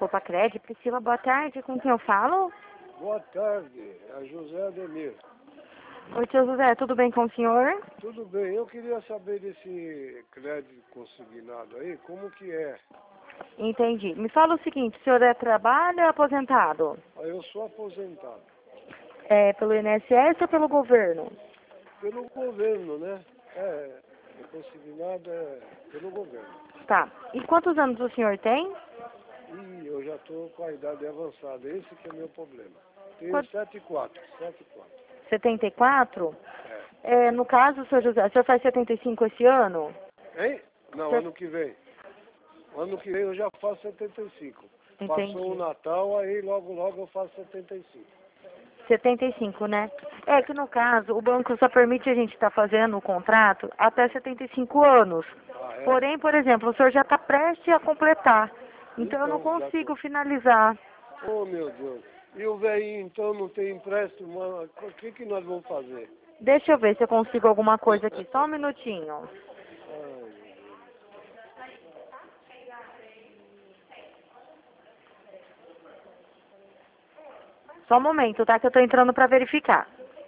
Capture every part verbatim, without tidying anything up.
Copacred. Priscila, boa tarde. Com quem eu falo? Boa tarde, é José Ademir. Oi, tio José, tudo bem com o senhor? Tudo bem, eu queria saber desse crédito consignado aí, como que é? Entendi. Me fala o seguinte, o senhor é trabalho ou aposentado? Ah, eu sou aposentado. É pelo I N S S ou pelo governo? Pelo governo, né? É, é consignado é pelo governo. Tá. E quantos anos o senhor tem? E eu já estou com a idade avançada, esse que é o meu problema. Tenho Quanto? setenta e quatro, setenta e quatro. setenta e quatro? É. É, no caso, senhor José, o senhor faz setenta e cinco esse ano? Hein? Não, Cê- ano que vem. Ano que vem eu já faço setenta e cinco. Entendi. Passou o Natal, aí logo logo eu faço setenta e cinco. setenta e cinco, né? É que no caso, o banco só permite a gente estar fazendo o contrato até setenta e cinco anos. Ah, é? Porém, por exemplo, o senhor já está prestes a completar. Então eu não Então, já consigo tô. finalizar. Oh, meu Deus. E o velhinho, então, não tem empréstimo? Mano, o que que nós vamos fazer? Deixa eu ver se eu consigo alguma coisa aqui. Só um minutinho. Ai, meu Deus. Só um momento, tá? Que eu tô entrando para verificar.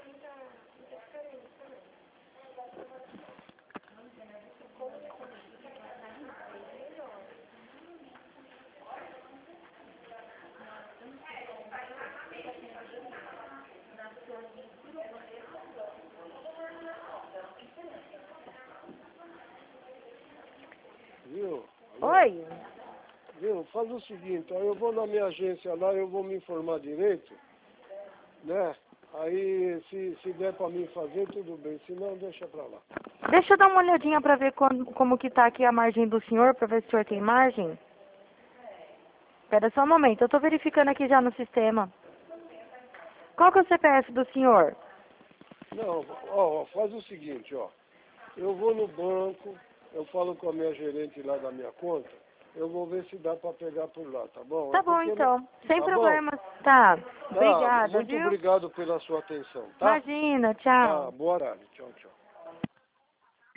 Viu? Oi? Viu? Faz o seguinte, aí eu vou na minha agência lá, eu vou me informar direito, né? Aí, se, se der para mim fazer, tudo bem. Se não, deixa pra lá. Deixa eu dar uma olhadinha para ver como, como que tá aqui a margem do senhor, para ver se o senhor tem margem. Espera só um momento, eu tô verificando aqui já no sistema. Qual que é o C P F do senhor? Não, ó, ó, faz o seguinte, ó. Eu vou no banco, eu falo com a minha gerente lá da minha conta, eu vou ver se dá para pegar por lá, tá bom? Tá É bom, porque não- então. Sem Tá bom? problemas. Tá. Tá, Obrigada, muito viu? obrigado pela sua atenção, tá? Imagina, Tá, tchau. boa tarde. Tchau, tchau.